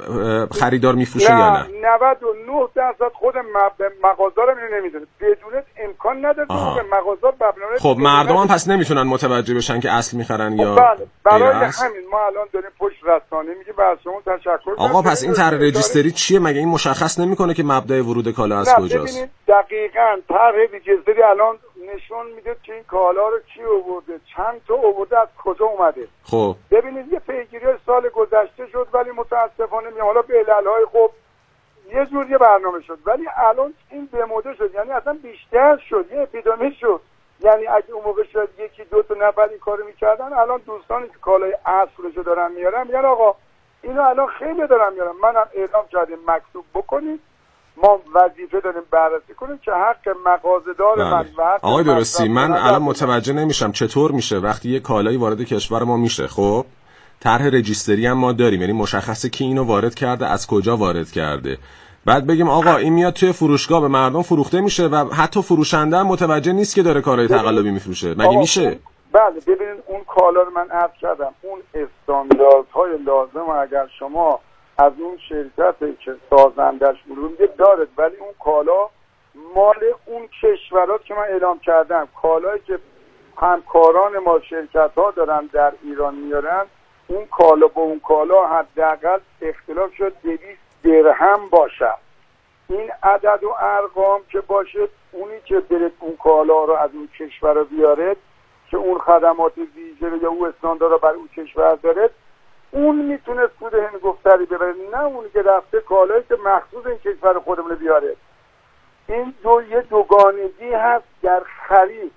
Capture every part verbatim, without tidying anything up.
خریدار میفروشه یا نه؟ نود و نه درصد خود مغازه رو نمیدونه، بدون امکان نداره که مغازه ببنامه. خب مردم هم پس نمیتونن متوجه بشن که اصل میخرن یا بله. برای همین ما الان داریم پشت رسانه میگیم بر شما تشکر. آقا پس این طرح رجیستری چیه؟ مگه این مشخص نمیکنه که مبدأ ورود کالا از کجاست؟ ببینید دقیقاً طرح رجیستری الان نشون میده که این کالا رو کی آورده، چند تا آورده، از کجا اومده. خب ببینید یه پیگیری سال گذشته شد ولی متاسفانه می حالا به علل‌های خب یه جور یه برنامه شد، ولی الان این دموده شد، یعنی اصلا بیشتر شد، یه اپیدمی شد. یعنی اگه اون موقع شاید یکی دو تا نفر این کارو میکردن، الان دوستانی که کالای اصلشو دارن میارن میگن آقا اینو الان خیلی دارن میارن، منم اعلام کردیم مکتوب بکنید، ما وظیفه داریم بررسی کنیم که حق مغازه‌دار من و حق آقای درستی من الان متوجه نمیشم چطور میشه وقتی یه کالایی وارد کشور ما میشه، خب طرح رجیستری هم ما داریم، یعنی مشخصه کی اینو وارد کرده، از کجا وارد کرده، بعد بگیم آقا این میاد توی فروشگاه به مردم فروخته میشه و حتی فروشنده هم متوجه نیست که داره کالای تقلبی میفروشه، مگه میشه؟ بله ببینید اون کالا رو من عرض کردم، اون استانداردهای لازم اگر شما از اون شرکتی که سازندش میگه دارد، ولی اون کالا مال اون کشورات که من اعلام کردم، کالایی که همکاران ما شرکت ها دارن در ایران میارن، اون کالا با اون کالا حداقل اختلاف شد دویست درهم باشه. این عدد و ارقام که باشه، اونی که بره اون کالا رو از اون کشور بیاره که اون خدمات ویژه یا اون استاندارد رو برای اون کشور داره، اون میتونه سود هنگفتری ببره، نه اونی که رفته کالایی که مخصوص این کشور خودمون بیاره. این دو یه دوگانگی هست در خرید،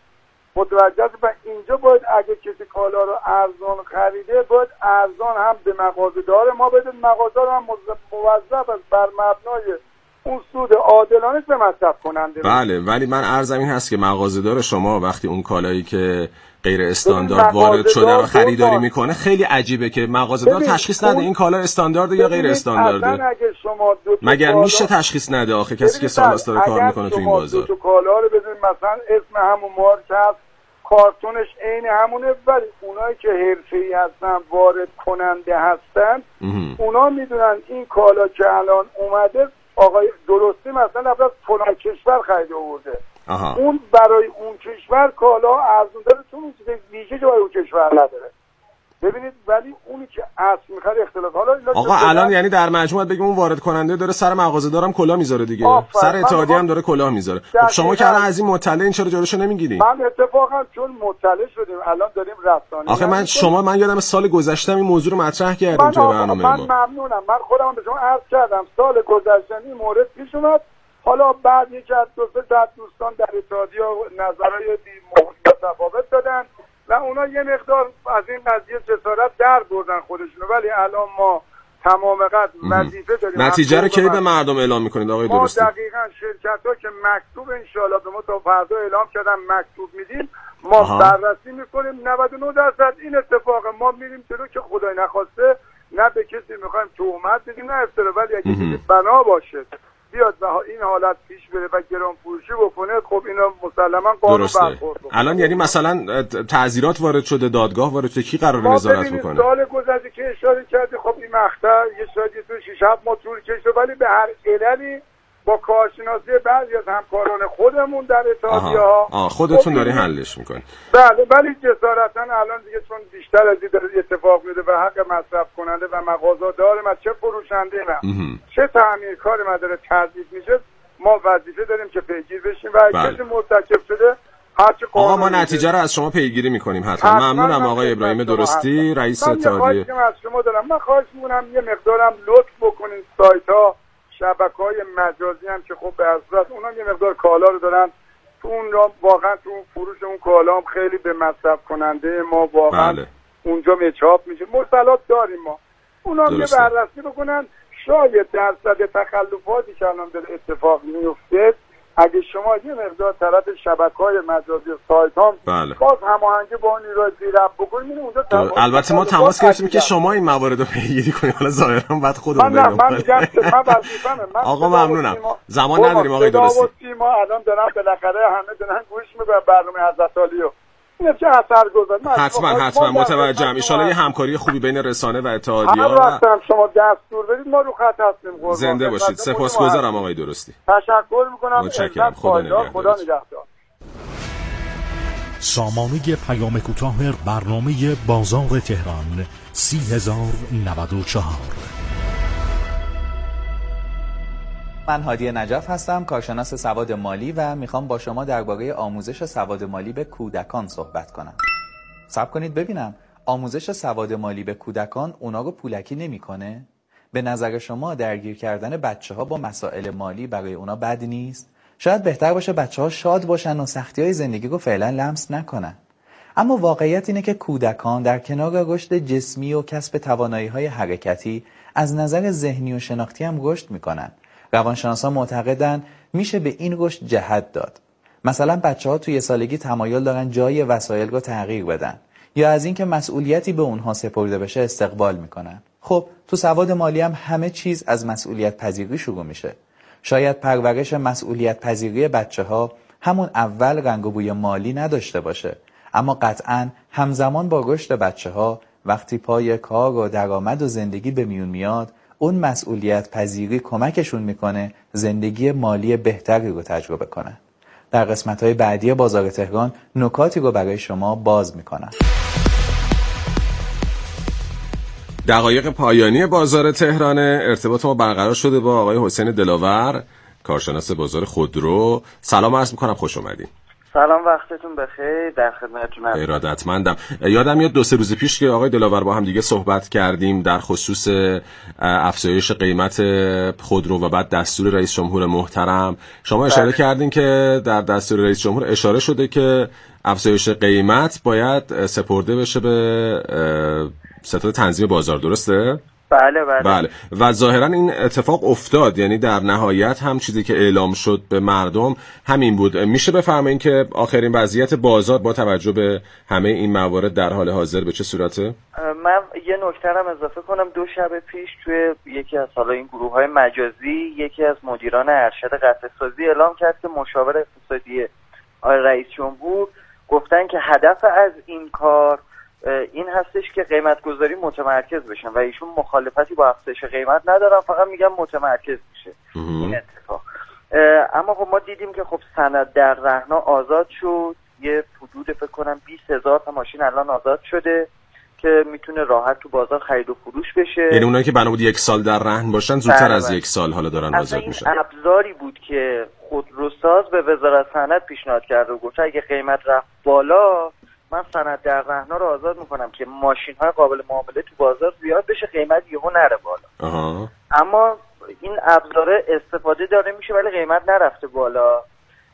متوجه است. و اینجا باید اگه کسی کالا رو ارزان خریده باید ارزان هم به مغازه‌دار ما بده، مغازه‌دار هم موظف است بر مبنای اون سود عادلانه به مصرف کننده. بله ولی من عرضم این هست که مغازه‌دار شما وقتی اون کالایی که غیر استاندارد وارد شده رو خریداری میکنه، خیلی عجیبه که مغازه‌دار تشخیص نده این کالا استاندارده یا غیر استاندارده. مگر میشه تشخیص نده آخه کسی که سال‌هاست داره کار میکنه تو این بازار؟ تو کالا رو بزنید مثلا اسم همون مارک هست، کارتونش عین همونه، ولی اونایی که حرفه‌ای هستن وارد کننده هستن اونا میدونن این کالا که الان اومده آقای درستی مثلا از فلان کشور خرید آورده، اون برای اون کشور کالا ارزون داره، تو اون چیز ویژه جای اون کشور نداره. ببینید ولی اونی که اصل میخره اختلاف. حالا آقا الان یعنی در مجموع بگیم اون وارد کننده داره سر مغازه دارم کلاه میذاره دیگه، سر اتحادیه هم داره کلاه میذاره. خب شما که الان از این مطلع این چرا جلوشو نمیگیرید؟ من اتفاقا چون مطلع شدیم الان داریم رسانه‌ای. آخه من شما من یادم سال گذشته این موضوع رو مطرح کردیم توی برنامه ما. من ممنونم، من خودم به شما عرض کردم سال گذشته این مورد پیش اومد، حالا بعد یک از دو سه تا دوستان در اتحادیه نظرهای متفاوت دادن و اونا یه مقدار از این قضیه جسارت در بردن خودشونو، ولی الان ما تمام قد وظیفه داریم. نتیجه رو کی به مردم اعلام میکنید آقای درستی؟ ما دقیقاً شرکت‌ها که مکتوب ان شاءالله به ما تا فردا اعلام کردن مکتوب میدیم، ما آها. بررسی میکنیم. نود و نه درصد این اتفاق ما میریم جلو که خدای نخواسته نه به کسی میخوایم تهمت بدیم نه افترا، ولی اگه چیزی بنا باشه بیاد و این حالت پیش بره و گران فروشی بکنه، خب اینا مسلما قانون برخورد بکنه. الان یعنی مثلا تعزیرات وارد شده، دادگاه وارد شده، کی قراره نظارت بکنه؟ سال گذشته که اشاره کردی، خب این مقطع یه شاید تو شش هفت ماه طول کشید، ولی به هر عللی با کارشناسی بعضی از همکاران خودمون در اتحادیه‌ها آه خودتون داری حلش میکنید. بله ولی جسارتاً الان دیگه چون بیشتر از این اتفاق میده و حق مصرف کننده و مغازه‌دار ما چه فروشنده نه چه تعمیرکار ما داره تضعیف میشه، ما وظیفه داریم که پیگیر بشیم و اگه کسی مرتکب شده هرچی آقا ما نتیجه رو از شما پیگیری میکنیم حتما. ممنونم آقای ابراهیم درستی رئیس اتحادیه. من از شما دارم، من خواهش می‌کنم یه مقدارم لطف بکنین سایت‌ها شبکه‌های مجازی هم که خب به اصالت اونا یه مقدار کالا رو دارن تو اون را واقعا تو فروش اون کالا هم خیلی به مصرف کننده ما واقعا بله. اونجا مچاپ میشه، مرسلات داریم ما، اونا هم یه بررسی بکنن. شاید درصد تخلفاتی که الان داره اتفاق میفته اگه شما یه مقدار طرف شبکه‌های مجازی سایت هم بله. باز هماهنگی با اون نیروی زیرب بکنید اونجا تمام. البته ما تماس گرفتیم که شما این موارد رو پیگیری کنید، حالا ظاهرا بعد خودمون من من میگم من وظیفه‌مه. آقا ممنونم، زمان نداریم آقای درستی. ما الان دارن بالاخره همه دارن گوش میکنن برنامه حضرت علیو، اینه که اثر گذاره. حتما حتما متوجهم. ان شاءالله یه همکاری خوبی بین رسانه و اتحادیه‌ها. هر وقت هم شما دستور بدید ما رو خط هستیم. قربان زنده باشید. سپاسگزارم آقای درستی. تشکر میکنم. متشکرم. خدا نگهدار. خدا نگهدار. سامانه پیام کوتاه برنامه بازار تهران سی هزار و نود و چهار. من هادی نجف هستم، کارشناس سواد مالی و میخوام با شما درباره آموزش سواد مالی به کودکان صحبت کنم. صبر کنید ببینم، آموزش سواد مالی به کودکان اونا رو پولکی نمیکنه؟ به نظر شما درگیر کردن بچه‌ها با مسائل مالی برای اونا بد نیست؟ شاید بهتر باشه بچه‌ها شاد باشن و سختی‌های زندگی رو فعلا لمس نکنن. اما واقعیت اینه که کودکان در کنار رشد جسمی و کسب توانایی‌های حرکتی از نظر ذهنی و شناختی هم رشد میکنن. روانشناسان معتقدن میشه به این رشد جهت داد. مثلا بچه‌ها توی سالگی تمایل دارن جای وسایل رو تغییر بدن یا از اینکه مسئولیتی به اونها سپرده بشه استقبال میکنن. خب تو سواد مالی هم همه چیز از مسئولیت پذیری شروع میشه. شاید پرورش مسئولیت پذیری بچه‌ها همون اول رنگ و بوی مالی نداشته باشه، اما قطعاً همزمان با رشد بچه‌ها وقتی پای کار و درآمد و زندگی به میون میاد، اون مسئولیت پذیری کمکشون میکنه زندگی مالی بهتری رو تجربه کنن. در قسمت‌های بعدی بازار تهران نکاتی رو برای شما باز میکنم. دقایق پایانی بازار تهران. ارتباط ما برقرار شده با آقای حسین دلاور، کارشناس بازار خودرو. سلام عرض میکنم، خوش اومدین. سلام، وقتتون بخیر. در خدمتتون هستم. ارادتمندم. یادم میاد دو سه روز پیش که آقای دلاور با هم دیگه صحبت کردیم در خصوص افزایش قیمت خودرو و بعد دستور رئیس جمهور محترم. شما اشاره بله. کردین که در دستور رئیس جمهور اشاره شده که افزایش قیمت باید سپرده بشه به ستاد تنظیم بازار، درسته؟ بله بله بله و ظاهرا این اتفاق افتاد، یعنی در نهایت هم چیزی که اعلام شد به مردم همین بود. میشه بفرمایید که آخرین وضعیت بازار با توجه به همه این موارد در حال حاضر به چه صورته؟ من یه نکته هم اضافه کنم. دو شب پیش توی یکی از حالا این گروه‌های مجازی یکی از مدیران ارشد قطعه‌سازی اعلام کرد که مشاور اقتصادی آقای رئیس جمهور گفتن که هدف از این کار این هستش که قیمت گذاری متمرکز بشن و ایشون مخالفتی با افزایش قیمت ندارن، فقط میگن متمرکز بشه این اتفاق. اما خب ما دیدیم که خب سند در رهنا آزاد شد، یه حدود فکر کنم بیست هزار تا ماشین الان آزاد شده که میتونه راحت تو بازار خرید و فروش بشه. یعنی اونایی که بنا بود یک سال در رهن باشن زودتر بله از بله. یک سال حالا دارن آزاد میشن. این ابزاری بود که خودروساز به وزارت صنعت پیشنهاد کرده و گفت اگه قیمت رفت بالا من سند در رهنا رو آزاد میکنم که ماشین های قابل معامله تو بازار زیاد بشه، قیمت یهو نره بالا. آها. اما این ابزار استفاده داره میشه ولی قیمت نرفته بالا،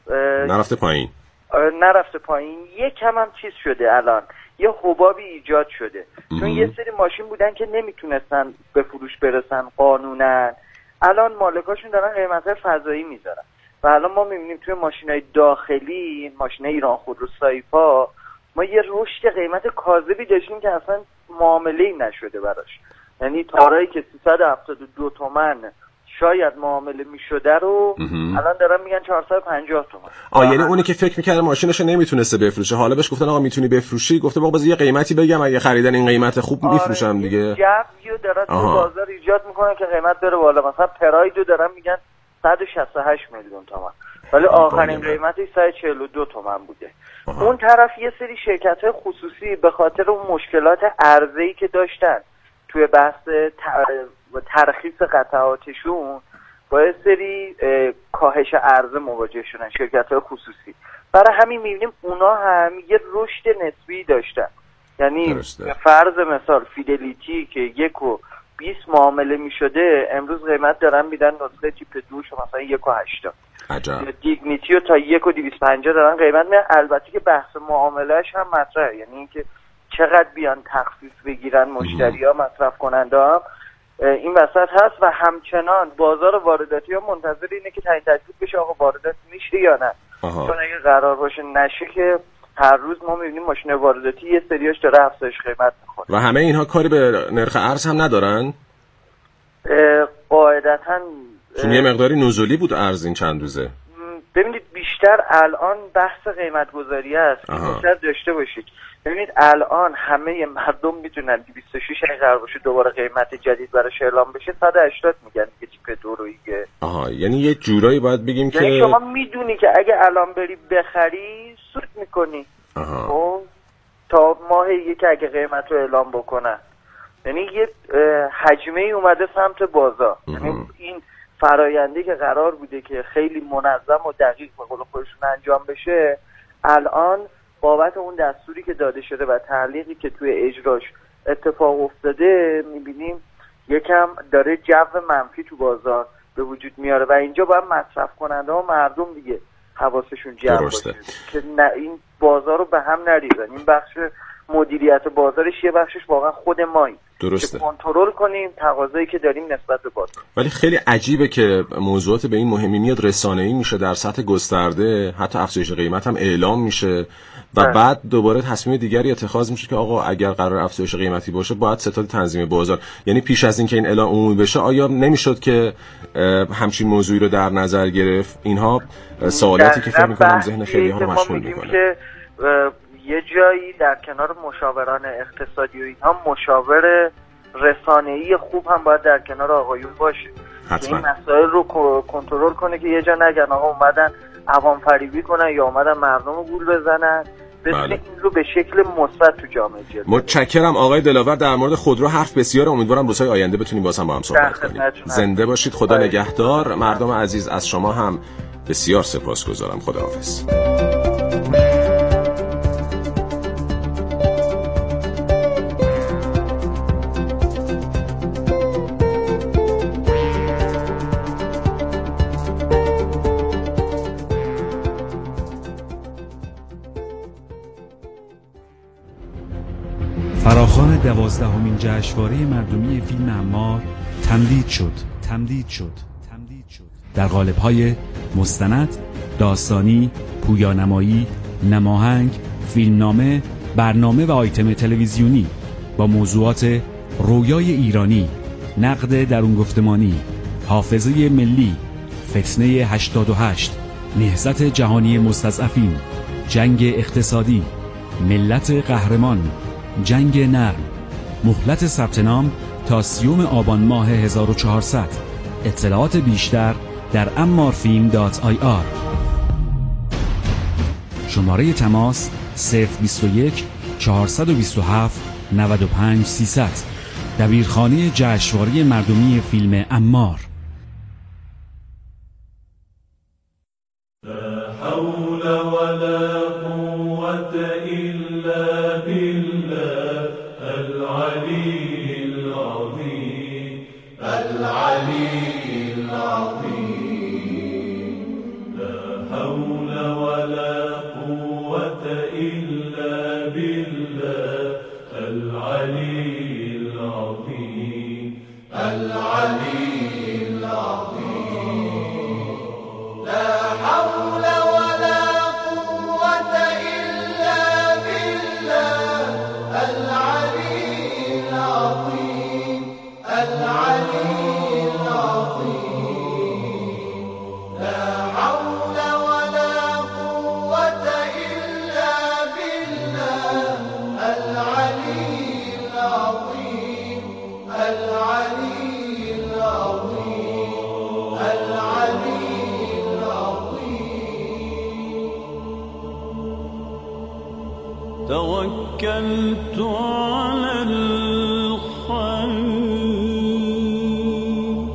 نرفته پایین نرفته پایین یک کم هم چیز شده، الان یه حبابی ایجاد شده ام. چون یه سری ماشین بودن که نمیتونستن به فروش برسن قانونا، الان مالکاشون دارن قیمت‌های فضایی میذارن و الان ما میبینیم توی ماشین‌های داخلی، ماشین‌های ایران خودرو سایپا، ما یه رشد قیمت کاذبی داشتیم که اصلا معامله‌ای نشده براش. یعنی تارایی که سیصد و هفتاد و دو تومن شاید معامله میشده رو الان دارن میگن چهارصد و پنجاه تومن. آ یعنی اونی که فکر می‌کرد ماشینش نمیتونسته بفروشه، حالا بهش گفتن آقا میتونی بفروشی، گفته بابا بذار یه قیمتی بگم اگه خریدن این قیمت خوب میفروشم دیگه. جویو دارن تو بازار ایجاد میکنن که قیمت بره بالا. مثلا پرایدو دارن میگن صد و شصت و هشت میلیون تومان ولی آخرین قیمتش صد و چهل و دو تومن بوده. آها. اون طرف یه سری شرکت‌های خصوصی به خاطر اون مشکلات عرضه‌ای که داشتن توی بحث ترخیص قطعاتشون با یه سری کاهش عرضه مواجه شدن، شرکت‌های خصوصی. برای همین می‌بینیم اونا هم یه رشد نسبی داشتن. یعنی به فرض مثال فیدلیتی که یک و بیست معامله می‌شده، امروز قیمت دارن میدن نسخه تیپ دوش مثلا یک و هشتاد. عجب. دیگنیتیو تا یک و دویست و پنجاه دارن قیمت میدن. البته که بحث معاملهش هم مطرحه، یعنی اینکه چقدر بیان تخفیف بگیرن مشتری‌ها، مصرف کننده‌ها این وسط هست و همچنان بازار وارداتی ها منتظر اینه که تعیین تکلیف بشه آقا واردات میشه یا نه. آها. چون اگه قرار باشه نشه که هر روز ما می‌بینیم ماشین وارداتی یه سریاش داره افزایش قیمت می‌کنه. و همه اینها کاری به نرخ ارز هم ندارن؟ قاعدتاً چون یه مقداری نزولی بود ارز این چند روزه. ببینید بیشتر الان بحث قیمت گذاری است که بیشتر داشته باشید. ببینید الان همه مردم میدونن دویست و شش اگه قرار باشه دوباره قیمت جدید براش اعلام بشه صد و هشتاد میگن که جیپ دوروییه. آها، یعنی یه جورایی باید بگیم یعنی که شما میدونی که اگه الان بری بخری سود میکنی. آها. تا ماه یک اگه قیمت رو اعلام بکنن، یعنی یه حجمه ای اومده سمت بازار. یعنی این فراینده که قرار بوده که خیلی منظم و دقیق به قول خودشون انجام بشه، الان بابت اون دستوری که داده شده و تعلیقی که توی اجراش اتفاق افتاده میبینیم یکم داره جو منفی تو بازار به وجود میاره و اینجا باید مصرف کننده ها مردم دیگه حواسشون جمع باشه که نه این بازار رو به هم نریزن. این بخش مدیریت بازارش یه بخشش واقعا خود ماییم، درسته، که کنترل کنیم تقاضایی که داریم نسبت به بازار. ولی خیلی عجیبه که موضوعات به این مهمی میاد رسانه‌ای میشه در سطح گسترده، حتی افزایش قیمت هم اعلام میشه و اه. بعد دوباره تصمیم دیگری اتخاذ میشه که آقا اگر قرار افزایش قیمتی باشه باید ستاد تنظیم بازار. یعنی پیش از این که این اعلام عمومی بشه آیا نمیشد که همچین موضوعی رو در نظر گرفت؟ اینها سوالاتی که فکر می‌کنم ذهن خیلی ها رو مشغول میکنه. یه جایی در کنار مشاوران اقتصادی و اینها مشاور رسانه‌ای خوب هم باید در کنار آقایون باشه که این مسائل رو کنترل کنه که یه جا نگن آقا اومدن عوام فریبی کنن یا اومدن مردم رو گول بزنن. بتونه این رو به شکل مثبت تو جامعه جلوه. متشکرم آقای دلاور. در مورد خودرو حرف بسیار، امیدوارم روزهای آینده بتونیم باز هم با هم صحبت کنیم. زنده باشید، خدا نگهدار. مردم عزیز از شما هم بسیار سپاسگزارم. خداحافظ. فراخوان دوازدهمین جشنواره مردمی فیلم عمار تمدید شد تمدید شد تمدید شد در قالب‌های مستند، داستانی، پویانمایی، نماهنگ، فیلمنامه، برنامه و آیتم تلویزیونی با موضوعات رویای ایرانی، نقد درون گفتمانی، حافظه ملی، فتنه هشتاد و هشت، نهضت جهانی مستضعفین، جنگ اقتصادی، ملت قهرمان، جنگ نرم. مهلت ثبت نام تا سیوم آبان ماه هزار و چهارصد. اطلاعات بیشتر در امارفیلم دات آی آر. شماره تماس صفر بیست و یک چهارصد و بیست و هفت نود و پنج سیصد. دبیرخانه جشنواره مردمی فیلم عمار. لا حول ولا قوة إلا بالله العلي العظيم العلي العظيم. لا حول ولا قوة إلا بالله العلي العظيم العلي العظيم. لا حول ولا قوة إلا بالله العلي العظيم العلي العظيم. لا حول ولا قوة إلا بالله العلي العظيم العلي العظيم العلي توكلت على الخير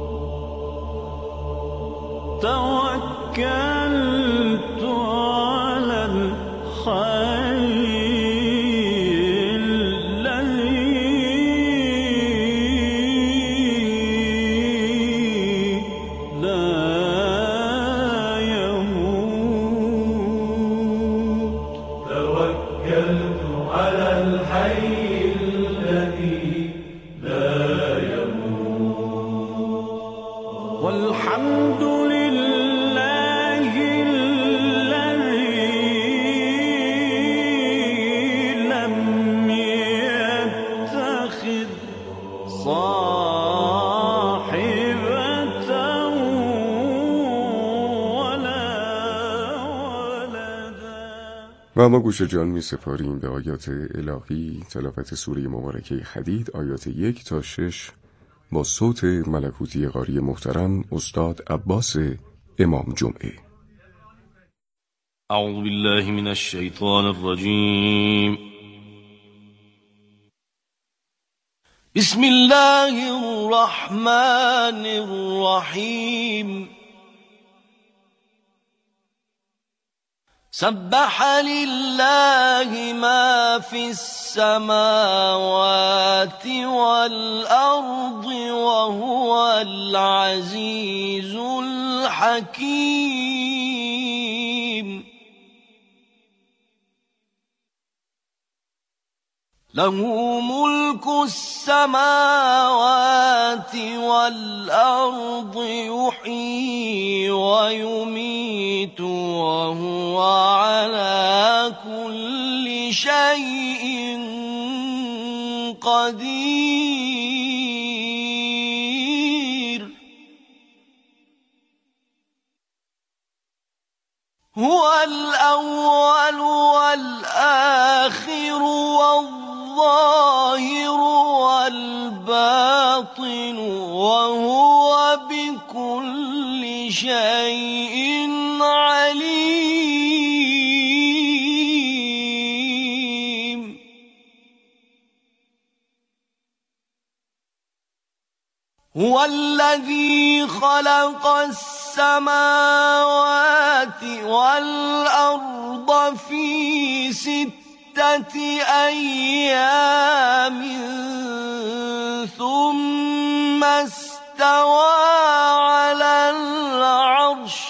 توكلت على الخير الذي لا يموت. توكلت على الحي الذي لا يموت. والحمد لله الذي لم يتخذ صاحبة ولا و ما گوش جان می سپاریم به آیات الهی. تلاوت سوره مبارکه حدید آیات یک تا شش با صوت ملکوتی قاری محترم استاد عباس امام جمعه. اعوذ بالله من الشیطان الرجیم. بسم الله الرحمن الرحیم. سبح لله ما في السماوات والأرض وهو العزيز الحكيم. له ملك السماوات والأرض يحيي ويميت وهو على كل شيء قدير. هو الأول والآخر والظاهر والباطن وهو بكل شيء عليم. هو الذي خلق السماوات والأرض في ستة أيام ثم استوى على العرش.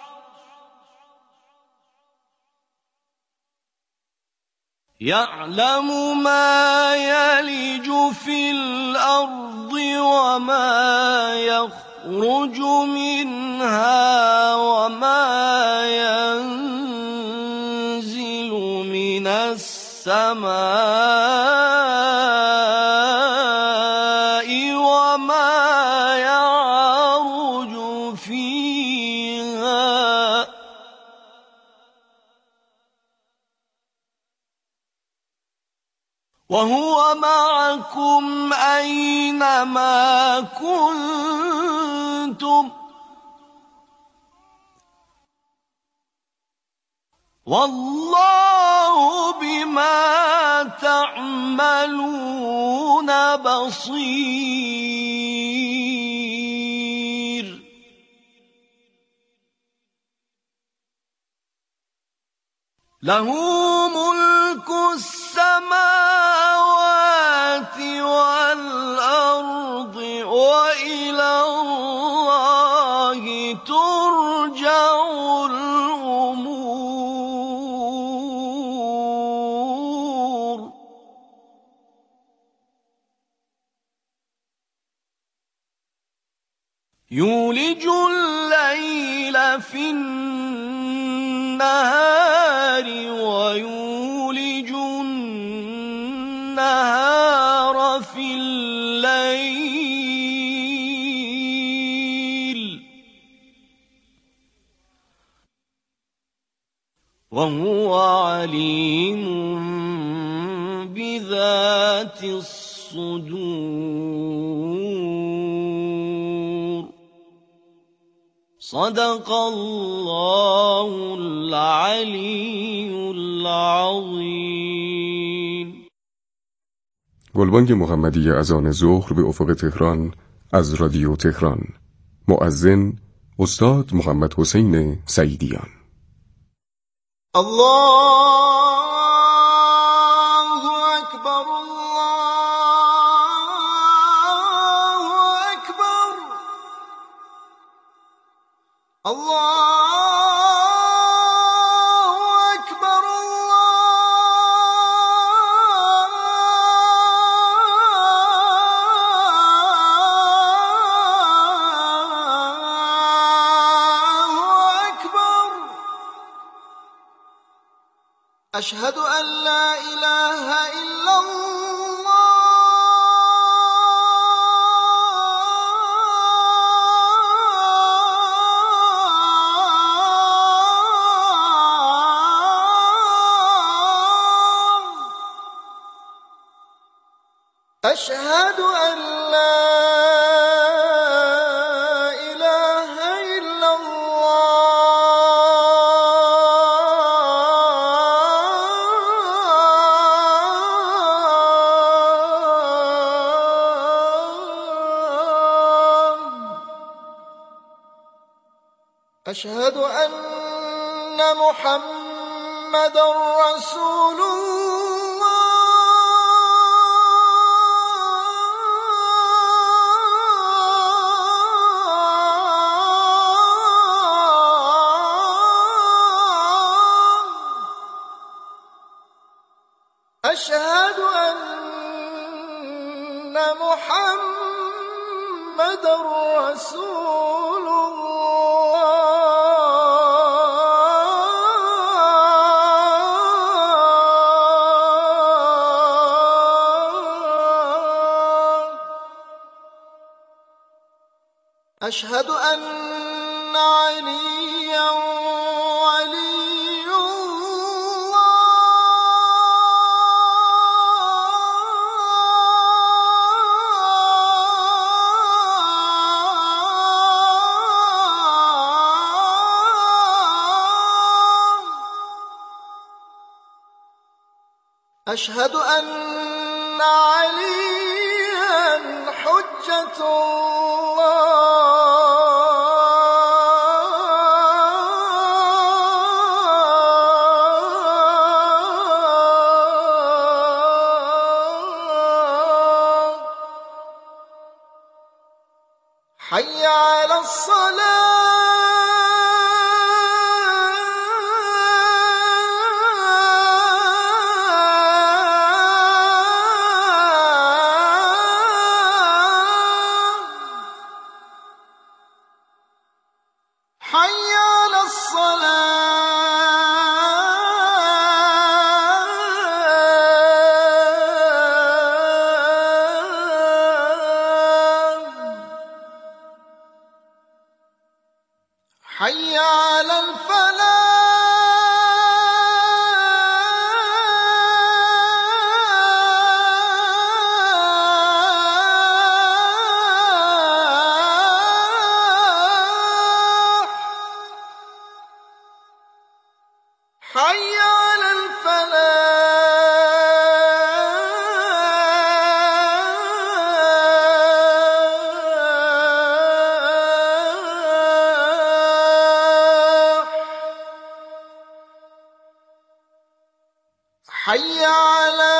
يعلم ما يلج في الأرض وما يخرج منها وما ينزل من السماء وما يعرج فيها. وهو معكم أينما كنتم والله بما تعملون بصير. له ملك السماوات والأرض وإلى الله ترجع الأمور. يولج الليل في النهار ويولج النهار في الليل وهو عليم بذات الصدور. صدق الله العلی العظیم. گلبانگ محمدی اذان ظهر به افق تهران از رادیو تهران. مؤذن استاد محمد حسین سعیدیان. الله اکبر الله اکبر الله اکبر الله اکبر. اشهد ان لا اله الا الله أشهد أن لا إله إلا الله. أشهد أن محمدًا رسول أشهد أن محمدًا رسول الله. أشهد أن عليًّا ولي أشهد أن عليًّا حجة الله. حي على حي على الصلاة. حي على الفلاح. حي على الفلاح. حي على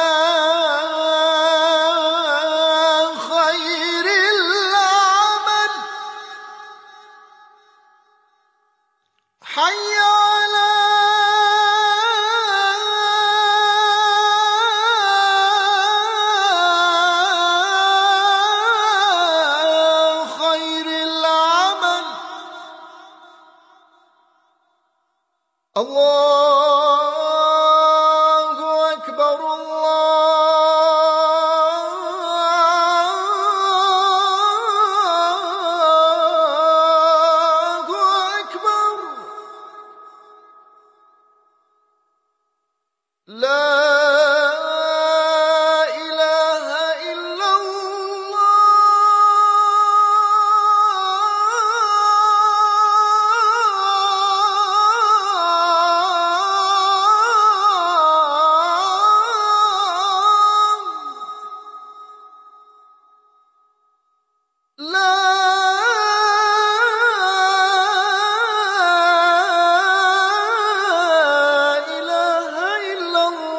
خير العمل. حي على خير العمل. الله أكبر الله أكبر. لا إله إلا الله. لا إله إلا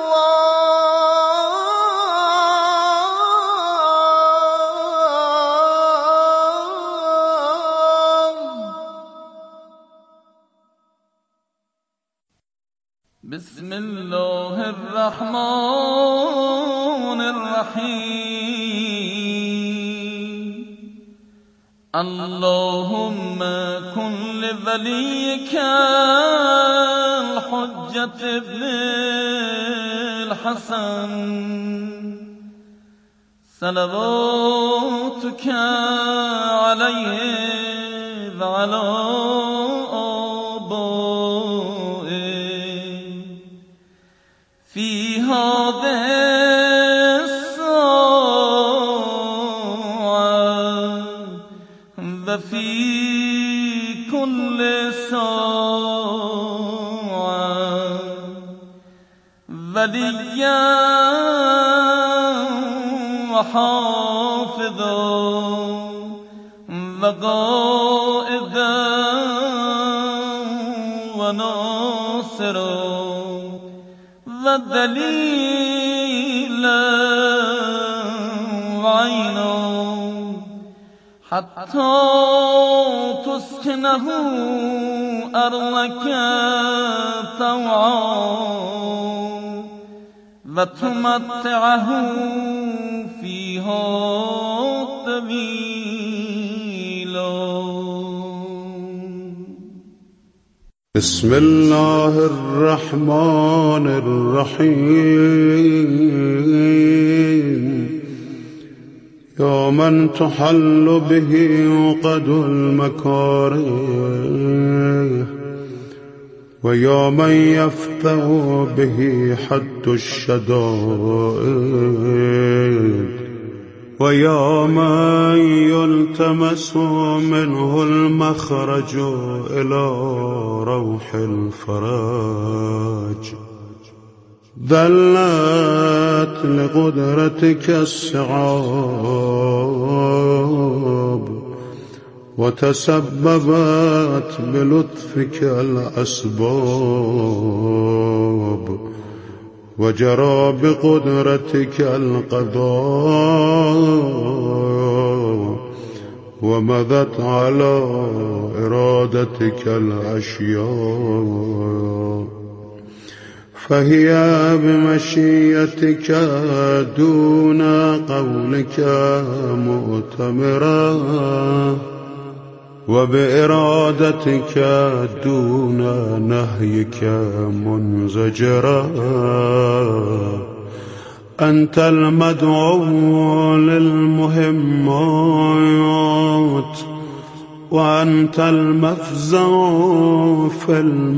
الله. بسم الله الرحمن الرحيم. اللهم كن لوليك الحجة ابن الحسن صلواتك عليه وعلى آبائه في هذه الساعة وفي كل ساعة وليا وحافظا وقائدا وناصرا ودليلا وعينا حتى تسكنه أرضك طوعا وتمتعه فيها طويلا. بسم الله الرحمن الرحيم. يا من تحل به عقد المكاره ويا من يفتح به حد الشدائد ويا من يلتمس منه المخرج إلى روح الفرج. ذلت لقدرتك الصعاب وتسببت بلطفك الأسباب وجرى بقدرتك القضاء ومضت على إرادتك الأشياء. فهي بمشيئتك دون قولك مؤتمرا وبإرادتك دون نهيك منزجرا. أنت المدعو للمهمات وأنت المفزع في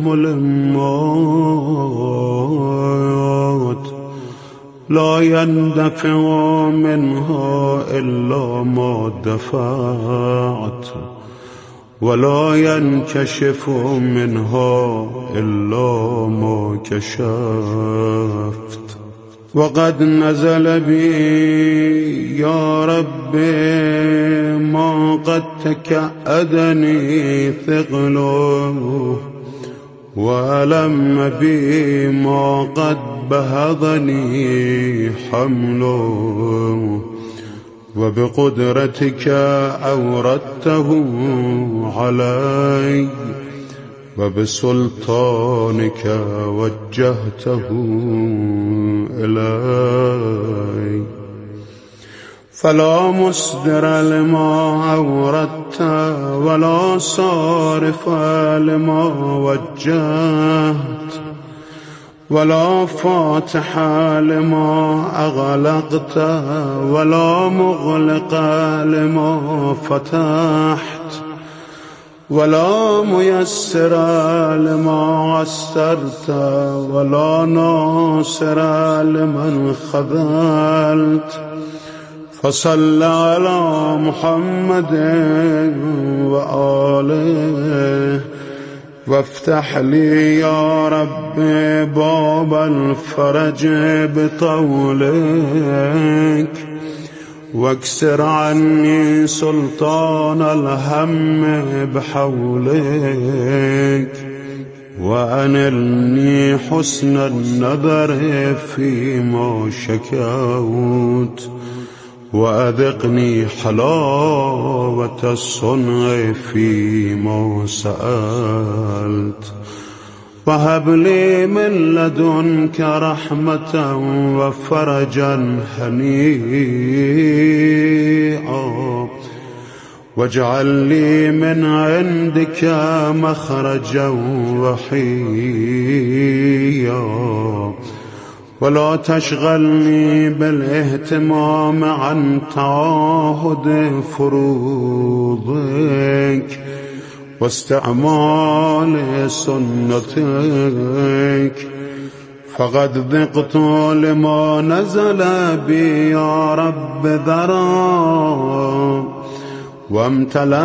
الملمات. لا يندفع منها إلا ما دفعت ولا ينكشف منها إلا ما كشفت. وقد نزل بي يا ربي ما قد تكأدني ثقله وألم بي ما قد بهضني حمله. وبقدرتك أوردته علي وبسلطانك وجهته إلي. فلا مصدر لما أوردت ولا صارف لما وجهت ولا فاتح لما أغلقت ولا مغلق لما فتحت ولا ميسر لما عسرت ولا ناصر لمن خذلت. فصل على محمد وآله وافتح لي يا رب باب الفرج بطولك واكسر عني سلطان الهم بحولك وأنلني حسن النظر فيما شكوت وأذقني حلاوة الصنع فيما سألت. وهب لي من لدنك رحمة وفرجا هنيئا واجعل لي من عندك مخرجا وحيا ولا تشغلني بالاهتمام عن تعاهد فروضك واستعمال سنتك. فقد ذقت لما نزل بي يا رب ذرا وامتلأ